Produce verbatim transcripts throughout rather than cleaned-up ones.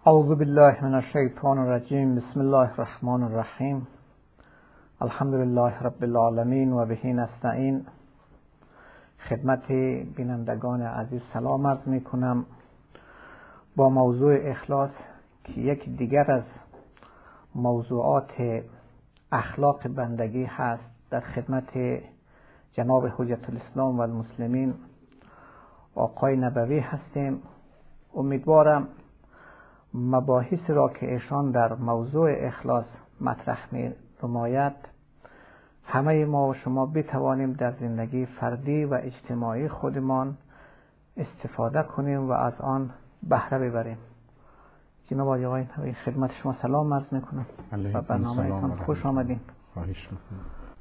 اعوذ بالله من الشیطان الرجیم. بسم الله الرحمن الرحیم. الحمد لله رب العالمین و به نستعین. خدمت بینندگان عزیز سلام عرض می کنم با موضوع اخلاص که یک دیگر از موضوعات اخلاق بندگی هست. در خدمت جناب حجت الاسلام و المسلمین آقای نبوی هستیم. امیدوارم مباحث را که ایشان در موضوع اخلاص مطرح می نماید همه ما و شما بتوانیم در زندگی فردی و اجتماعی خودمان استفاده کنیم و از آن بهره ببریم. جناب آقای نبوی خدمت شما سلام عرض میکنم و برنامه‌تان خوش آمدین. خواهش میکنم.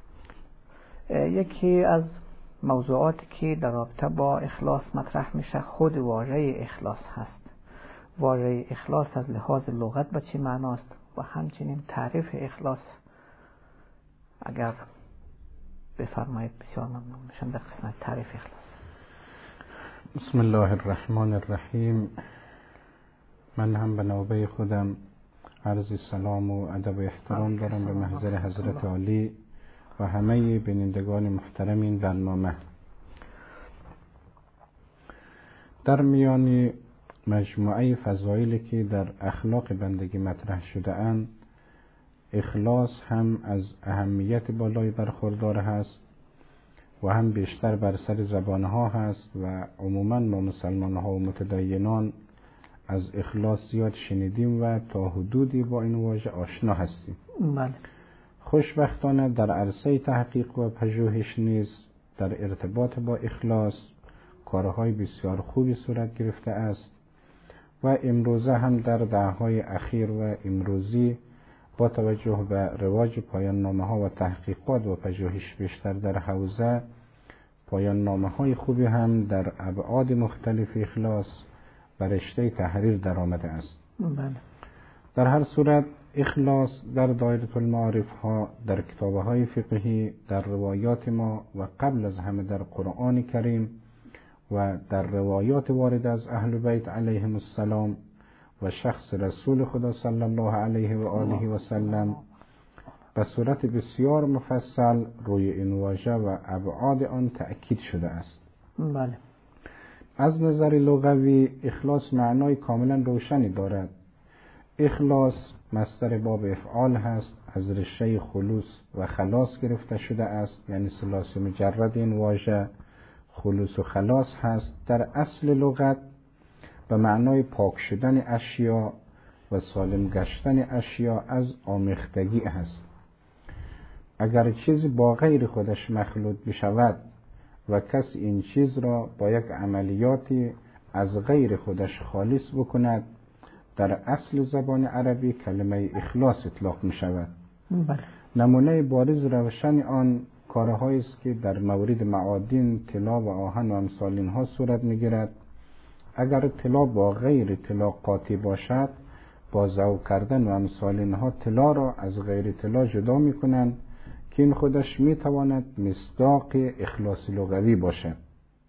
یکی از موضوعاتی که در رابطه با اخلاص مطرح میشه خود واژه اخلاص هست. واژه اخلاص از لحاظ لغت به چه معناست و همچنین تعریف اخلاص اگر بفرمایید بسیار ممنون میشم در قسمت تعریف اخلاص. بسم الله الرحمن الرحیم. من هم به نوبه خودم عرض سلام و ادب و احترام دارم به محضر حضرت عالی و همه بینندگان محترم این برنامه. در میان مجموعه فضایلی که در اخلاق بندگی مطرح شده اند، اخلاص هم از اهمیت بالای برخوردار هست و هم بیشتر بر سر زبانها هست و عموما ما مسلمان ها و متدینان از اخلاص زیاد شنیدیم و تا حدودی با این واژه آشنا هستیم. بله. خوشبختانه در عرصه تحقیق و پژوهش نیز در ارتباط با اخلاص کارهای بسیار خوبی صورت گرفته است و امروزه هم در دهه‌های اخیر و امروزی با توجه به رواج پایان نامه ها و تحقیقات و پژوهش بیشتر در حوزه، پایان نامه های خوبی هم در ابعاد مختلف اخلاص و رشته تحریر در آمده است. بله. در هر صورت اخلاص در دایره المعارف ها، در کتابه های فقهی، در روایات ما و قبل از همه در قرآن کریم و در روایات وارد از اهل بیت علیهم السلام و شخص رسول خدا صلی الله علیه و آله و سلم به صورت بسیار مفصل روی این واژه و ابعاد آن تأکید شده است. بله. از نظر لغوی اخلاص معنای کاملا روشنی دارد. اخلاص مصدر باب افعال هست، از ریشه خلوص و خلاص گرفته شده است، یعنی ثلاثی مجرد این واژه خلوص و خلاص هست. در اصل لغت به معنای پاک شدن اشیا و سالم گشتن اشیا از آمیختگی هست. اگر چیزی با غیر خودش مخلوط بشود و کسی این چیز را با یک عملیاتی از غیر خودش خالص بکند، در اصل زبان عربی کلمه اخلاص اطلاق می شود. بله. نمونه بارز روشن آن کارهایی است که در مورد معادن، طلا و آهن و امثال اینها صورت میگیرد. اگر طلا با غیر طلا قاطی باشد، با ذوب کردن و امثال اینها طلا را از غیر طلا جدا میکنند که این خودش میتواند مصداق اخلاص لغوی باشد.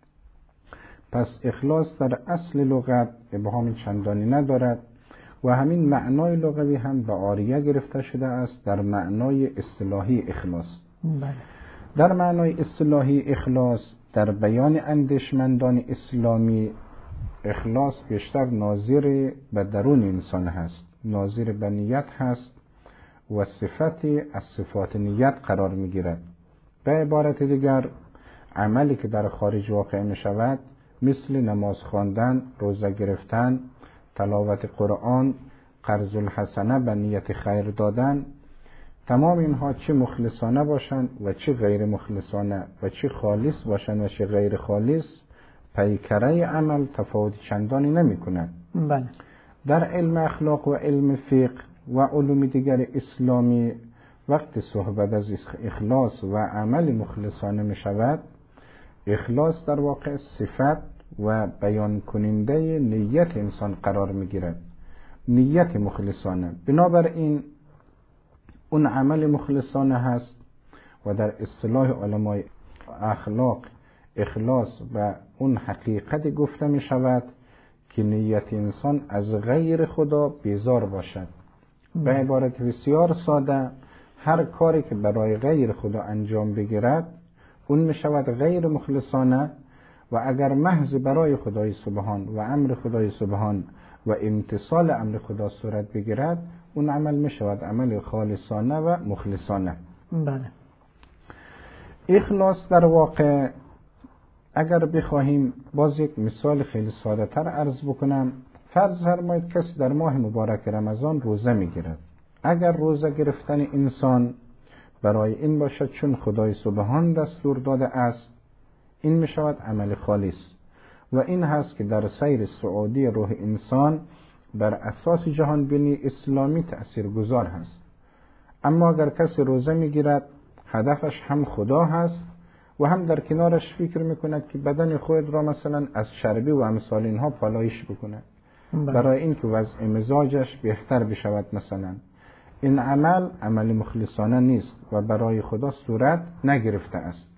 پس اخلاص در اصل لغت ابهام چندانی ندارد و همین معنای لغوی هم به عاریه گرفته شده است در معنای اصطلاحی اخلاص. بله. در معنای اصطلاحی اخلاص در بیان اندیشمندان اسلامی، اخلاص بیشتر ناظر به درون انسان هست، ناظر به نیت هست و صفتی از صفات نیت قرار می گیرد. به عبارت دیگر عملی که در خارج واقع می شود مثل نماز خواندن، روزه گرفتن، تلاوت قرآن، قرض الحسنه به نیت خیر دادن، تمام اینها چه مخلصانه باشند و چه غیر مخلصانه و چه خالص باشند و چه غیر خالص، پیکره عمل تفاوت چندانی نمی کند. بله. در علم اخلاق و علم فقه و علوم دیگر اسلامی وقت صحبت از اخلاص و عمل مخلصانه می شود، اخلاص در واقع صفت و بیان کننده نیت انسان قرار می گیرد، نیت مخلصانه. بنابراین اون عمل مخلصانه هست و در اصطلاح علمای اخلاق اخلاص و اون حقیقت گفته می شود که نیت انسان از غیر خدا بیزار باشد. به عبارت بسیار ساده، هر کاری که برای غیر خدا انجام بگیرد اون می شود غیر مخلصانه، و اگر محض برای خدای سبحان و امر خدای سبحان و امتصال امر خدا صورت بگیرد اون عمل می شود عمل خالصانه و مخلصانه. بله. اخلاص در واقع اگر بخواهیم باز یک مثال خیلی ساده تر عرض بکنم، فرض فرمایید کسی در ماه مبارک رمضان روزه میگیرد. اگر روزه گرفتن انسان برای این باشد چون خدای سبحان دستور داده است، این می شود عمل خالص، و این هست که در سیر سعودی روح انسان بر اساس جهان بینی اسلامی تأثیر گذار هست. اما اگر کسی روزه میگیرد هدفش هم خدا هست و هم در کنارش فکر میکند که بدن خود را مثلا از چربی و امثال اینها پالایش بکند برای اینکه وضع مزاجش بهتر بشود، مثلا این عمل عمل مخلصانه نیست و برای خدا صورت نگرفته است.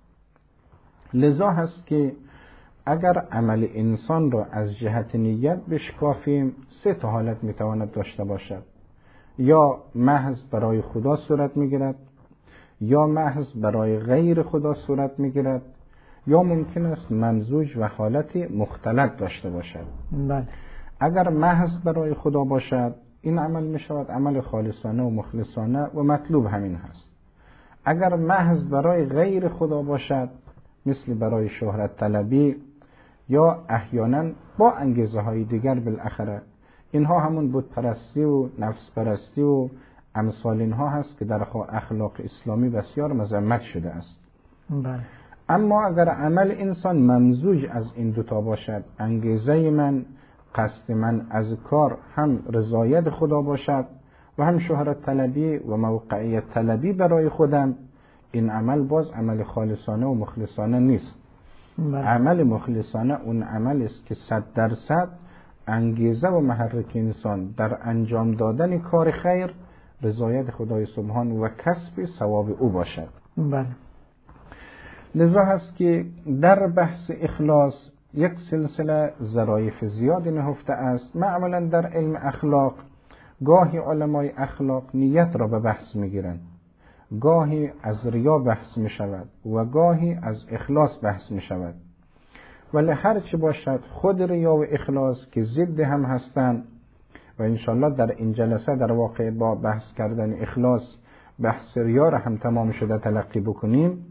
لذا هست که اگر عمل انسان را از جهت نیت بشکافیم سه تا حالت میتواند داشته باشد: یا محض برای خدا صورت میگیرد، یا محض برای غیر خدا صورت میگیرد، یا ممکن است ممزوج و حالت مختلط داشته باشد. بله. اگر محض برای خدا باشد این عمل می شود عمل خالصانه و مخلصانه و مطلوب همین هست. اگر محض برای غیر خدا باشد مثل برای شهرت طلبی یا احیانا با انگیزه های دیگر بالاخره، اینها همون بت پرستی و نفس پرستی و امثال اینها هست که در اخلاق اسلامی بسیار مذمت شده است. بله. اما اگر عمل انسان ممزوج از این دوتا باشد، انگیزه من، قصد من از کار هم رضایت خدا باشد و هم شهرت طلبی و موقعیت طلبی برای خودم، این عمل باز عمل خالصانه و مخلصانه نیست. بله. عمل مخلصانه اون عمل است که صد درصد انگیزه و محرک انسان در انجام دادن کار خیر رضایت خدای سبحان و کسب ثواب او باشد. بله. لذا هست که در بحث اخلاص یک سلسله ظرایف زیادی نهفته است. معمولا در علم اخلاق گاهی علمای اخلاق نیت را به بحث میگیرند، گاهی از ریا بحث می شود و گاهی از اخلاص بحث می شود. ولی هر چی باشد خود ریا و اخلاص که ضد هم هستند و انشالله در این جلسه در واقع با بحث کردن اخلاص بحث ریا را هم تمام شده تلقی بکنیم.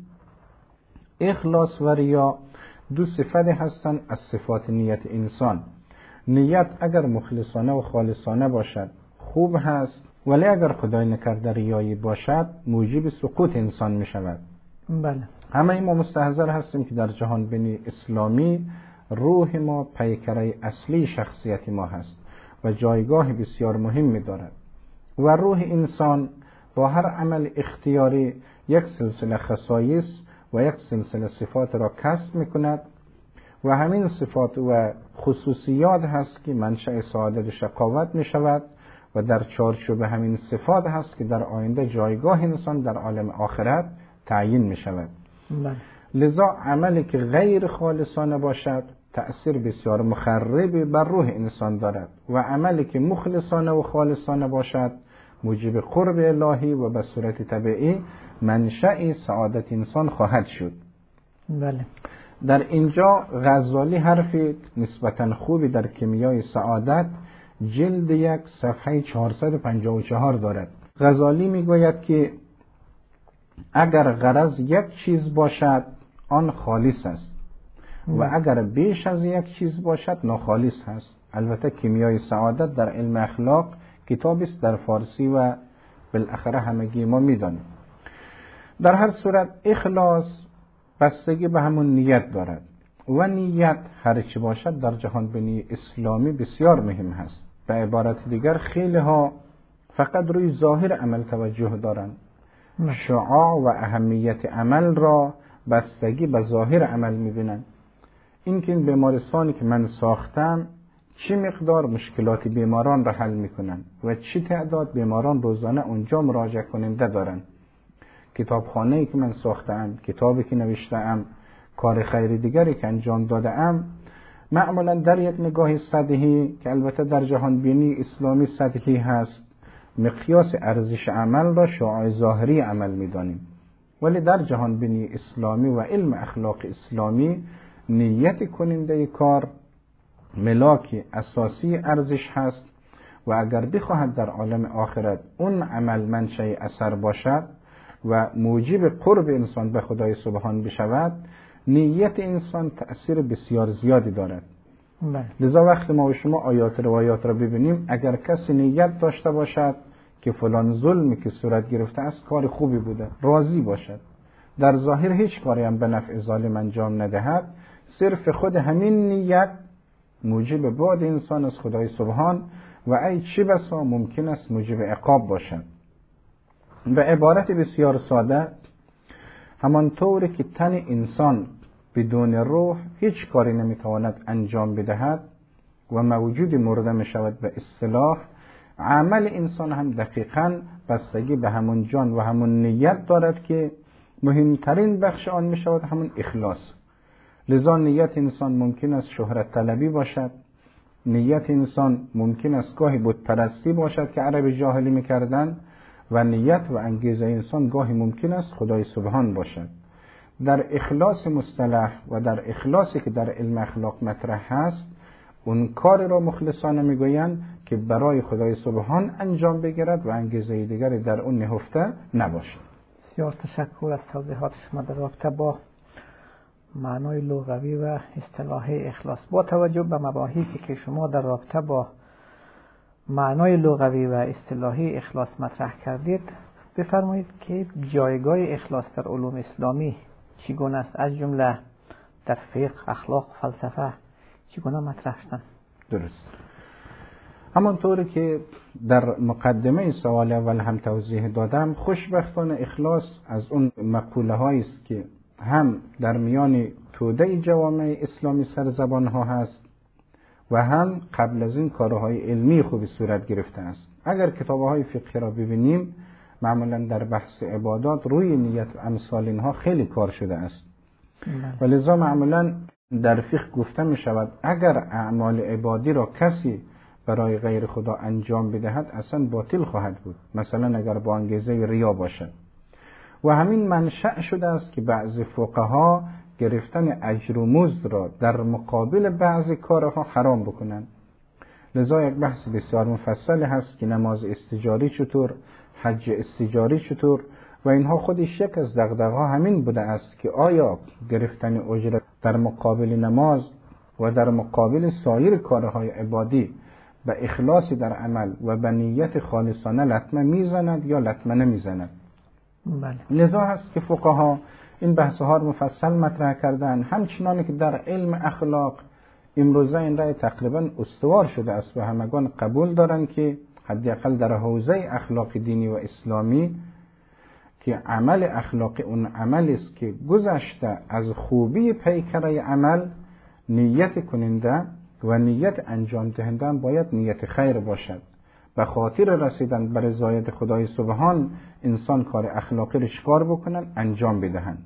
اخلاص و ریا دو صفت هستند از صفات نیت انسان. نیت اگر مخلصانه و خالصانه باشد خوب هست، ولی اگر خدای نکرده ریایی باشد موجب سقوط انسان می شود. بله. همه ما مستحضر هستیم که در جهان بینی اسلامی روح ما پیکره اصلی شخصیت ما هست و جایگاه بسیار مهمی دارد و روح انسان با هر عمل اختیاری یک سلسله خصایص و یک سلسله صفات را کسب می کند و همین صفات و خصوصیات هست که منشأ سعادت و شقاوت می شود و در چارچوب همین صفات هست که در آینده جایگاه انسان در عالم آخرت تعیین می شود. بله. لذا عملی که غیر خالصانه باشد تأثیر بسیار مخربی بر روح انسان دارد و عملی که مخلصانه و خالصانه باشد موجب قرب الهی و به صورت طبیعی منشأ سعادت انسان خواهد شد. بله. در اینجا غزالی حرفی نسبتاً خوبی در کیمیای سعادت جلد یک صفحه چهارصد و پنجاه و چهار دارد. غزالی میگوید که اگر غرض یک چیز باشد آن خالص است و اگر بیش از یک چیز باشد ناخالص هست. البته کیمیای سعادت در علم اخلاق کتابی است در فارسی و بالاخره همگی ما میدانیم. در هر صورت اخلاص بستگی به همون نیت دارد و نیت هر چی باشد در جهان بینی اسلامی بسیار مهم هست. به عبارت دیگر خیلی ها فقط روی ظاهر عمل توجه دارند، شعاع و اهمیت عمل را بستگی به ظاهر عمل میبینند. این که این بیمارستانی که من ساختم چه مقدار مشکلات بیماران را حل میکنن و چه تعداد بیماران روزانه اونجا مراجعه کننده دارن، کتابخانه‌ای که من ساختم، کتابی که نوشتم، کار خیری دیگری که انجام دادم، معمولا در یک نگاه سطحی که البته در جهان بینی اسلامی سطحی هست، مقیاس ارزش عمل را شعاع ظاهری عمل می‌دانیم، ولی در جهان بینی اسلامی و علم اخلاق اسلامی نیت کننده کار ملاک اساسی ارزش هست و اگر بخواهد در عالم آخرت اون عمل منشأ اثر باشد و موجب قرب انسان به خدای سبحان بشود، نیت انسان تأثیر بسیار زیادی دارد. بله. لذا وقتی ما و شما آیات روایات را ببینیم، اگر کسی نیت داشته باشد که فلان ظلمی که صورت گرفته است کار خوبی بوده، راضی باشد، در ظاهر هیچ کاری هم به نفع ظالم انجام ندهد، صرف خود همین نیت موجب بعد انسان از خدای سبحان و ای چه بسا ممکن است موجب عقاب باشد. به عبارت بسیار ساده، همانطوری که تن انسان بدون روح هیچ کاری نمیتواند انجام بدهد و موجود مرده می شود به اصطلاح، عمل انسان هم دقیقاً بستگی به همون جان و همون نیت دارد که مهمترین بخش آن می شود همون اخلاص. لذا نیت انسان ممکن است شهرت طلبی باشد، نیت انسان ممکن است گاهی بت پرستی باشد که عرب جاهلی می کردن، و نیت و انگیزه انسان گاهی ممکن است خدای سبحان باشد. در اخلاص مصطلح و در اخلاصی که در علم اخلاق مطرح هست، اون کار را مخلصانه میگویند که برای خدای سبحان انجام بگیرد و انگیزه دیگری در اون نهفته نباشد. بسیار تشکر از توضیحات شما در رابطه با معنای لغوی و اصطلاحی اخلاص. با توجه به مباحثی که شما در رابطه با معنای لغوی و اصطلاحی اخلاص مطرح کردید، بفرمایید که جایگاه اخلاص در علوم اسلامی چگونه است، از جمله در فقه، اخلاق، فلسفه چگونه مطرح شدن؟ درست. همانطوری که در مقدمه سوال اول هم توضیح دادم، خوشبختانه اخلاص از اون مقوله هایی است که هم در میان توده جوامع اسلامی سرزبان ها هست و هم قبل از این کارهای علمی خوبی صورت گرفته است. اگر کتاب‌های فقهی را ببینیم، معمولا در بحث عبادات روی نیت و امثال اینها خیلی کار شده است. و لذا معمولا در فقه گفته می شود اگر اعمال عبادی را کسی برای غیر خدا انجام بدهد اصلا باطل خواهد بود، مثلا اگر با انگیزه ریا باشد. و همین منشأ شده است که بعضی فقها گرفتن اجر و مزد را در مقابل بعضی کارها حرام بکنند. لذا یک بحث بسیار مفصل هست که نماز استجاری چطور، حج استجاری چطور، و اینها خودش یک از دغدغه‌ها همین بوده است که آیا گرفتن اجرت در مقابل نماز و در مقابل سایر کارهای عبادی به اخلاصی در عمل و به نیت خالصانه لطمه میزند یا لطمه نمیزند. بله. لذا هست که فقها این بحث‌ها رو مفصل مطرح کردن، همچنان که در علم اخلاق امروزه این رأی تقریبا استوار شده است و همگان قبول دارند که حداقل در حوزه اخلاق دینی و اسلامی که عمل اخلاقی اون عمل است که گذشته از خوبی پیکره عمل، نیت کننده و نیت انجام دهنده باید نیت خیر باشد. به خاطر رسیدن به رضایت خدای سبحان انسان کار اخلاقی را شکار بکنن، انجام بدهند.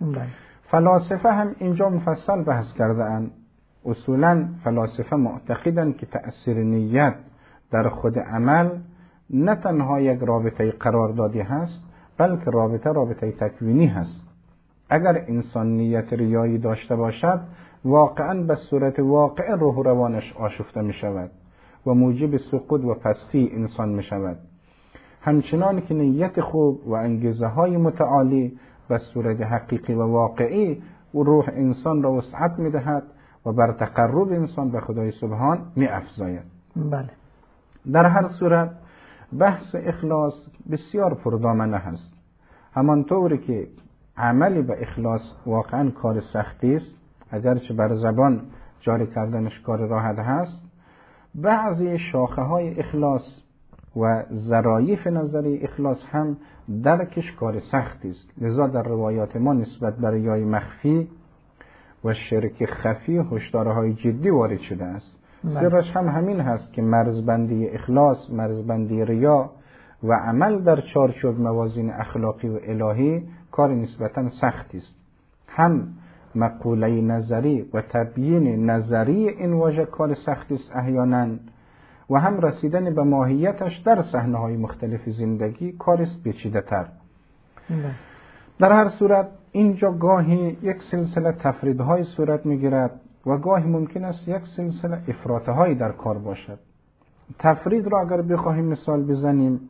فلاسفه هم اینجا مفصل بحث کرده اند. اصولا فلاسفه معتقدند که تأثیر نیت در خود عمل نه تنها یک رابطه قراردادی هست، بلکه رابطه رابطه تکوینی هست. اگر انسان نیت ریایی داشته باشد، واقعا به صورت واقع روح و روانش آشفته می شود و موجب سقوط و پستی انسان می شود. همچنان که نیت خوب و انگیزه های متعالی به صورت حقیقی و واقعی و روح انسان را وسعت می دهد و بر تقرب انسان به خدای سبحان می افزاید. بله. در هر صورت بحث اخلاص بسیار پردامنه هست. همانطوری که عملی به اخلاص واقعا کار سختی است، اگرچه بر زبان جاری کردنش کار راحت هست، بعضی شاخه های اخلاص و ظرایف نظری اخلاص هم درکش کار سختی است. لذا در روایات ما نسبت بر ریای مخفی و شرک خفی هشدارهای جدی وارد شده است. سرش هم همین هست که مرزبندی اخلاص، مرزبندی ریا و عمل در چارچوب موازین اخلاقی و الهی کار نسبتاً سختی است. هم مقوله نظری و تبیین نظری این واژه کار سختی است احیانا، و هم رسیدن به ماهیتش در صحنه‌های مختلف زندگی کار است پیچیده‌تر. در هر صورت اینجا گاهی یک سلسله تفریدهای صورت میگیرد و گاهی ممکن است یک سلسله افراطهای در کار باشد. تفرید را اگر بخواهیم مثال بزنیم،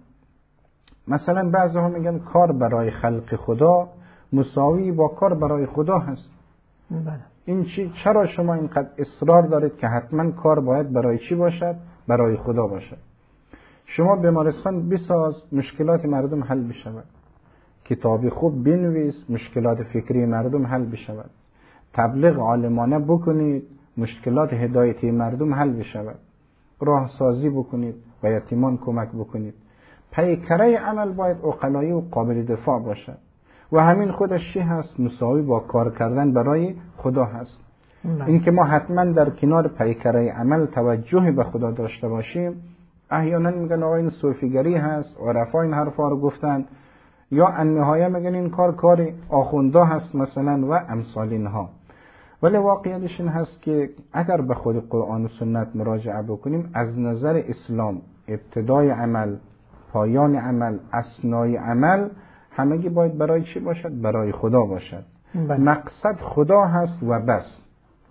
مثلا بعضی ها میگن کار برای خلق خدا مساوی با کار برای خدا هست. بله. این چی؟ چرا شما اینقدر اصرار دارید که حتما کار باید برای چی باشد؟ برای خدا باشد. شما بیمارستان بساز مشکلات مردم حل بشود، کتابی خوب بنویس مشکلات فکری مردم حل بشود، تبلیغ عالمانه بکنید مشکلات هدایتی مردم حل بشود، راه سازی بکنید و یتیمان کمک بکنید. پیکره عمل باید عقلایی و قابل دفاع باشد و همین خودش چی هست؟ مساوی با کار کردن برای خدا هست. این که ما حتما در کنار پیکره عمل توجه به خدا داشته باشیم. احیانا میگن آقا این صوفیگری هست، عرفا این حرفا رو گفتن، یا النهایه میگن این کار کار آخوندا هست مثلا و امثال اینها. ولی واقعیتش این هست که اگر به خود قرآن و سنت مراجعه بکنیم، از نظر اسلام ابتدای عمل، پایان عمل، اثنای عمل همگی باید برای چی باشد؟ برای خدا باشد. بله. مقصد خدا هست و بس.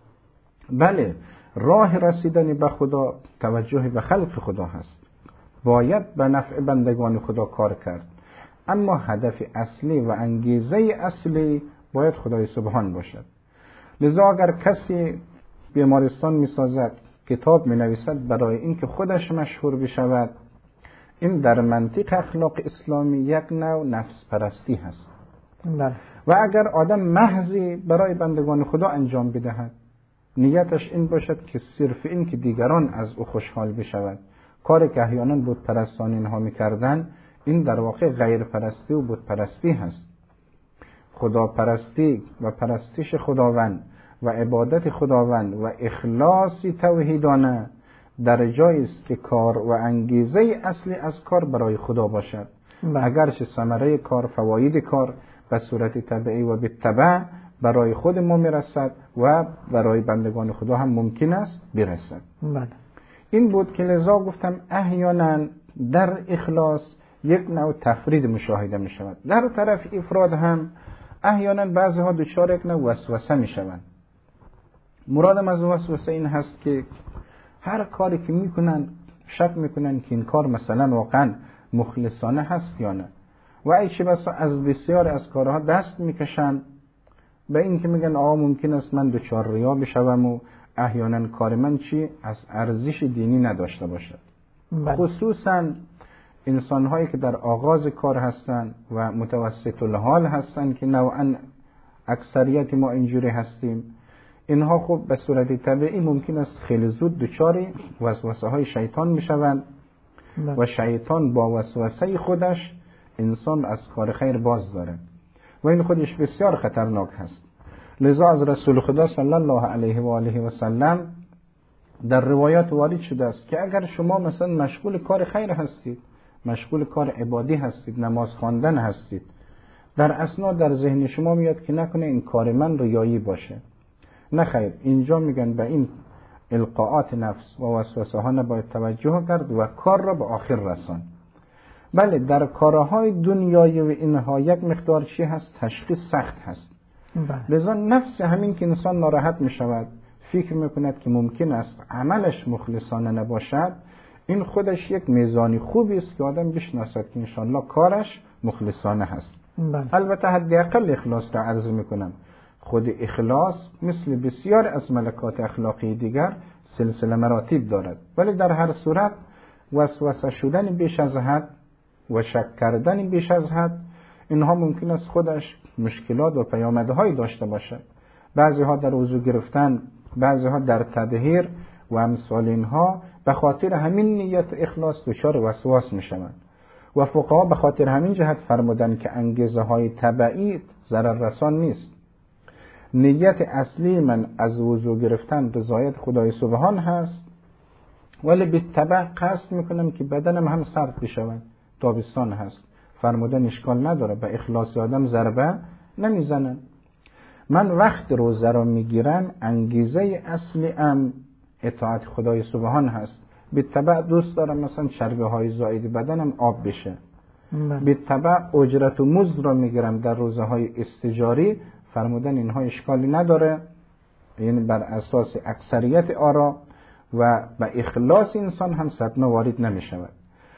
بله، راه رسیدن به خدا توجه به خلق خدا هست، باید به نفع بندگان خدا کار کرد، اما هدف اصلی و انگیزه اصلی باید خدای سبحان باشد. لذا اگر کسی بیمارستان می سازد، کتاب می نویسد برای اینکه خودش مشهور بشود، این در منطق اخلاق اسلامی یک نوع نفس پرستی هست. بله. و اگر آدم محضی برای بندگان خدا انجام بدهد، نیتش این باشد که صرف این که دیگران از او خوشحال بشود، کاری که احیانا بت پرستان اینها میکردن، این در واقع غیر پرستی و بت پرستی هست. خدا پرستی و پرستش خداوند و عبادت خداوند و اخلاصی توحیدانه در جایی است که کار و انگیزه اصلی از کار برای خدا باشد. بله. اگرچه ثمره کار، فواید کار به صورت طبیعی و بالتبع برای خود ما میرسد و برای بندگان خدا هم ممکن است برسد. بله. این بود که لذا گفتم احیانا در اخلاص یک نوع تفرید مشاهده می شود. در طرف افراد هم احیانا بعضی ها دچار یک نوع وسوسه می شوند. مرادم از وسوسه این هست که هر کاری که میکنن شک میکنن که این کار مثلا واقعا مخلصانه هست یا نه، و ای چه بسا از بسیار از کارها دست میکشن به این که میگن آقا ممکن است من دچار ریا بشوم و احیانا کار من چی از ارزش دینی نداشته باشد. بله. خصوصا انسان هایی که در آغاز کار هستند و متوسط الحال هستند که نوعا اکثریت ما اینجوری هستیم، اینها خب به صورت طبیعی ممکن است خیلی زود دچار وسوسه های شیطان میشوند و شیطان با وسوسه خودش انسان از کار خیر باز داره و این خودش بسیار خطرناک هست. لذا از رسول خدا صلی الله علیه و آله و سلم در روایات وارد شده است که اگر شما مثلا مشغول کار خیر هستید، مشغول کار عبادی هستید، نماز خواندن هستید، در اثنا در ذهن شما میاد که نکنه این کار من ریایی باشه، نه خیر، اینجا میگن به این القاءات نفس و وسوسه ها نباید توجه کرد و کار را به آخر رسان. بله، در کارهای دنیایی و اینها یک مقدار چی هست؟ تشخیص سخت هست. بله. لذا نفس همین که انسان ناراحت می شود، فکر میکند که ممکن است عملش مخلصانه نباشد، این خودش یک میزانی خوبی است که آدم بشناسد که انشاءالله کارش مخلصانه هست. بله. البته حداقل اخلاص را عرض میکنم. خود اخلاص مثل بسیار از ملکات اخلاقی دیگر سلسله مراتب دارد، ولی در هر صورت وسوسه شدن بیش از حد و شک کردن بیش از حد، اینها ممکن است خودش مشکلات و پیامدهایی داشته باشد. بعضی ها در وضو گرفتن، بعضی ها در تطهیر و امثال اینها به خاطر همین نیت اخلاص دچار وسواس می شوند و فقها به خاطر همین جهت فرمودن که انگیزه های تبعی ضرر رسان نیست. نیت اصلی من از وضو گرفتن رضایت خدای سبحان هست، ولی به تبع قصد میکنم که بدنم هم سرد بشود، تابستان هست، فرمودن اشکال نداره، به اخلاص آدم ضربه نمیزنن. من وقت روزه رو میگیرم، انگیزه اصلی ام اطاعت خدای سبحان هست. بالطبع دوست دارم مثلا چربی های زائد بدنم آب بشه. بالطبع اجرت و مزد رو میگیرم در روزه های استجاری، فرمودن اینها اشکالی نداره، یعنی بر اساس اکثریت آرا و به اخلاص انسان هم صدمه وارد نمی شود.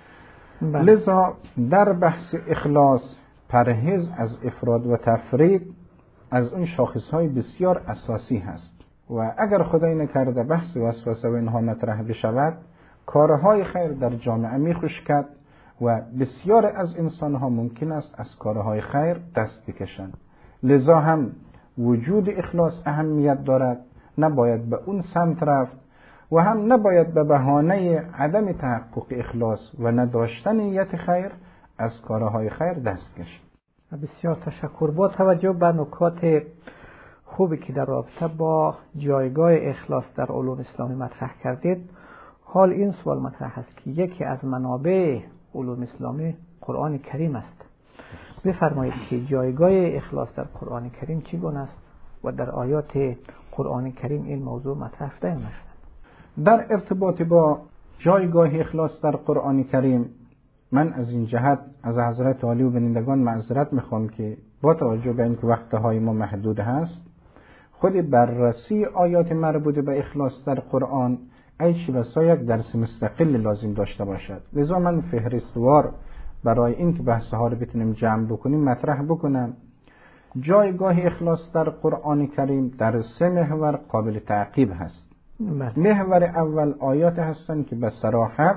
لذا در بحث اخلاص پرهیز از افراد و تفرید از اون شاخصهای بسیار اساسی هست و اگر خدای نکرده بحث وسوسه و اینها مطرح بشود، کارهای خیر در جامعه می خشکد و بسیار از انسانها ممکن است از کارهای خیر دست بکشند. لذا هم وجود اخلاص اهمیت دارد، نباید به اون سمت رفت و هم نباید به بهانه عدم تحقق اخلاص و نداشتن نیت خیر از کارهای خیر دست کشید. بسیار تشکر. با توجه به نکات خوبی که در رابطه با جایگاه اخلاص در علوم اسلامی مطرح کردید، حال این سوال مطرح است که یکی از منابع علوم اسلامی قرآن کریم است. بفرمایید که جایگاه اخلاص در قرآن کریم چگونه است و در آیات قرآن کریم این موضوع مطرح شده یا نشده؟ در ارتباط با جایگاه اخلاص در قرآن کریم، من از این جهت از حضرت عالی و بینندگان معذرت میخوام که با توجه به اینکه وقتهای ما محدود هست، خود بررسی آیات مربوط به اخلاص در قرآن ای چی بسا یک درس مستقل لازم داشته باشد. لذا من فهرستوار برای اینکه بحث ها رو بتونیم جمع بکنیم مطرح بکنم. جایگاه اخلاص در قرآن کریم در سه محور قابل تعقیب هست. محور اول آیات هستند که به صراحت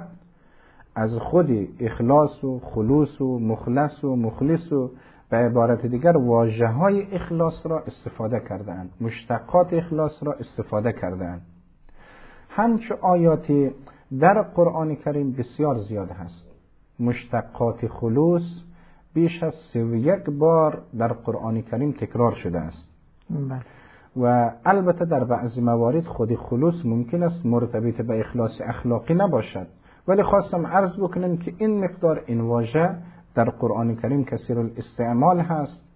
از خود اخلاص و خلوص و مخلص و مخلص و به عبارت دیگر واژه های اخلاص را استفاده کردند، مشتقات اخلاص را استفاده کردند. همچو آیاتی در قرآن کریم بسیار زیاد هست. مشتقات خلوص بیش از سی و یک بار در قرآن کریم تکرار شده است. بله. و البته در بعضی موارد خود خلوص ممکن است مرتبط به اخلاص اخلاقی نباشد، ولی خواستم عرض بکنم که این مقدار این واژه در قرآن کریم کثیر الاستعمال هست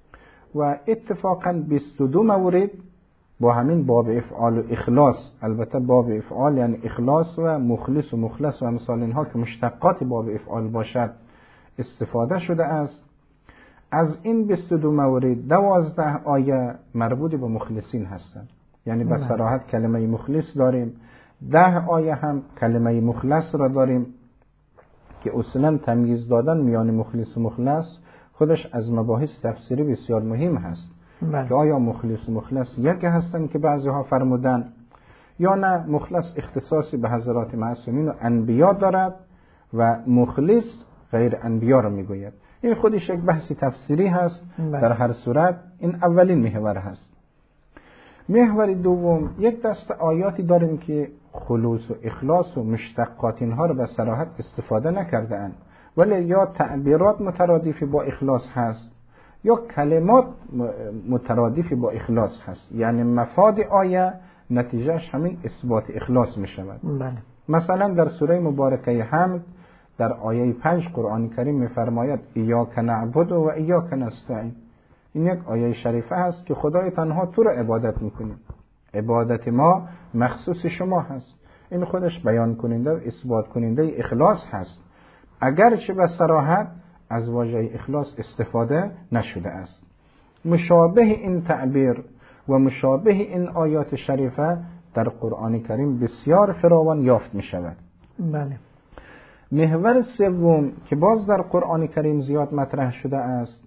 و اتفاقا بیست و دو مورد با همین باب افعال و اخلاص، البته باب افعال یعنی اخلاص و مخلص و مخلص و امثال اینها که مشتقات باب افعال باشد استفاده شده است. از این بیست و دو مورد دوازده آیه مربوط به مخلصین هستند، یعنی به صراحت کلمه مخلص داریم. ده آیه هم کلمه مخلص را داریم که اصلا تمییز دادن میان مخلص و مخلص خودش از مباحث تفسیری بسیار مهم هست. بله. که آیا مخلص و مخلص یک هستند که بعضی ها فرمودن یا نه مخلص اختصاصی به حضرات معصومین و انبیا دارد و مخلص غیر انبیا را میگوید. این خودش یک بحث تفسیری هست. بله. در هر صورت این اولین محور هست. محور دوم یک دسته آیاتی داریم که خلوص و اخلاص و مشتقات اینها را به صراحت استفاده نکرده اند، ولی یا تعبیرات مترادف با اخلاص هست یا کلمات مترادف با اخلاص هست، یعنی مفاد آیه نتیجهش همین اثبات اخلاص می شود. بله. مثلا در سوره مبارکه حمد در آیه پنج قرآن کریم می فرماید ایاک نعبد و ایاک نستعین. این یک آیه شریفه هست که خدای تنها تو را عبادت میکنیم، عبادت ما مخصوص شما هست. این خودش بیان کننده و اثبات کننده اخلاص هست، اگرچه به صراحت از واژه اخلاص استفاده نشده است. مشابه این تعبیر و مشابه این آیات شریفه در قرآن کریم بسیار فراوان یافت می شود. بله. محور سوم که باز در قرآن کریم زیاد مطرح شده است،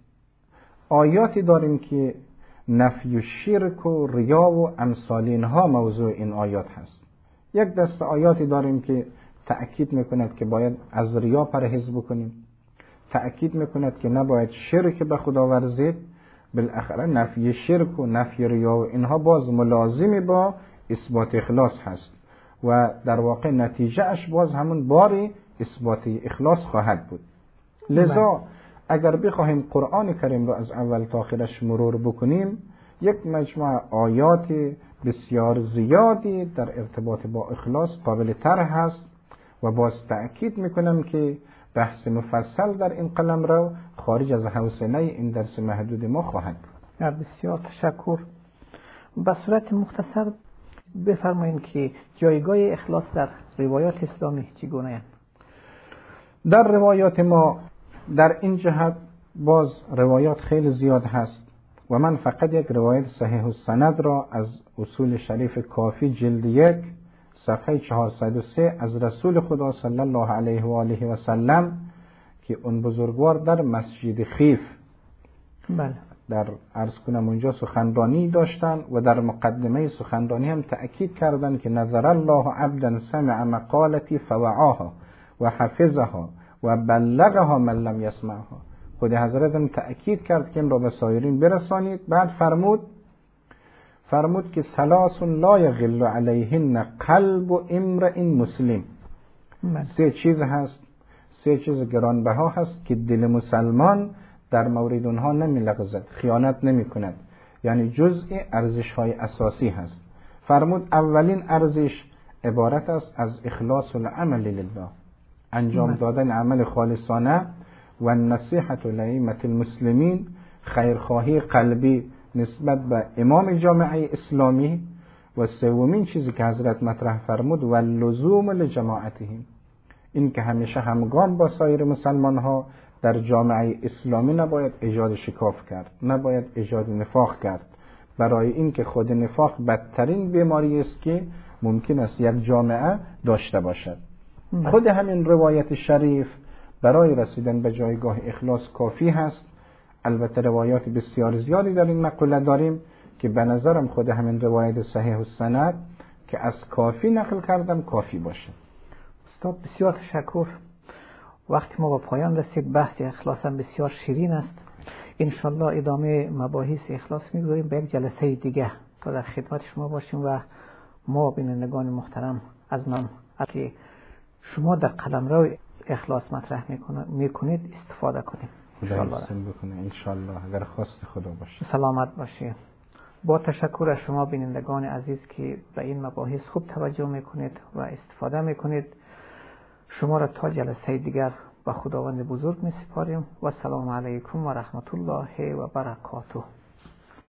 آیاتی داریم که نفی شرک و ریا و امثال اینها موضوع این آیات هست. یک دسته آیاتی داریم که تأکید میکند که باید از ریا پرهیز بکنیم، تأکید میکند که نباید شرک به خدا ورزید. بالاخره نفی شرک و نفی ریا و اینها باز ملازمی با اثبات اخلاص هست و در واقع نتیجه اش باز همون باری اثبات اخلاص خواهد بود. لذا اگر بخواهیم قرآن کریم رو از اول تا آخرش مرور بکنیم، یک مجموعه آیات بسیار زیادی در ارتباط با اخلاص قابل طرح هست و باز تأکید میکنم که بحث مفصل در این قلم رو خارج از حوصله این درس محدود ما خواهد بود. بسیار تشکر. به صورت مختصر بفرمایید که جایگاه اخلاص در روایات اسلامی چگونه است؟ در روایات ما در این جهت باز روایات خیلی زیاد هست و من فقط یک روایت صحیح السند را از اصول شریف کافی جلد یک صفحه چهارصد و سه از رسول خدا صلی الله علیه و آله و سلم که اون بزرگوار در مسجد خیف بله در عرض کنم اونجا سخنرانی داشتن و در مقدمه سخنرانی هم تأکید کردن که نظر الله عبدا سمع مقالتی فوعاها و حفظها و بلغها من لم یسمعها. خود حضرت هم تأکید کرد که این را به سایرین برسانید. بعد فرمود فرمود که ثلاث لا یغل علیهن قلب امرئ مسلم. سه چیز هست، سه چیز گرانبها هست که دل مسلمان در مورد اونها نمی‌لغزد، خیانت نمی کند، یعنی جزء ارزش های اساسی هست. فرمود اولین ارزش عبارت است از اخلاص العمل لله، انجام دادن عمل خالصانه و نصیحت لائمة المسلمین، خیرخواهی قلبی نسبت به امام جامعه اسلامی. و سومین چیزی که حضرت مطرح فرمود و لزوم لجماعتهم، این که همیشه همگام با سایر مسلمان ها در جامعه اسلامی نباید ایجاد شکاف کرد، نباید ایجاد نفاق کرد، برای این که خود نفاق بدترین بیماری است که ممکن است یک جامعه داشته باشد. خود همین روایت شریف برای رسیدن به جایگاه اخلاص کافی هست. البته روایات بسیار زیادی در این مقوله داریم که به نظرم خود همین روایت صحیح السند که از کافی نقل کردم کافی باشه. استاد بسیار تشکر. وقتی ما با پایان رسید، بحث اخلاص هم بسیار شیرین است. انشالله ادامه مباحث اخلاص میگذاریم به یک جلسه دیگه تا در خدمت شما باشیم و ما بینندگان محترم از من که شما در قلمرو اخلاص مطرح میکنید استفاده کنیم انشالله. انشالله اگر خواست خدا باشه. سلامت باشید. با تشکر از شما بینندگان عزیز که به این مباحث خوب توجه میکنید و استفاده میکنید. شما را تا جلسه دیگر به خداوند بزرگ می سپاریم و السلام علیکم و رحمت الله و برکاته.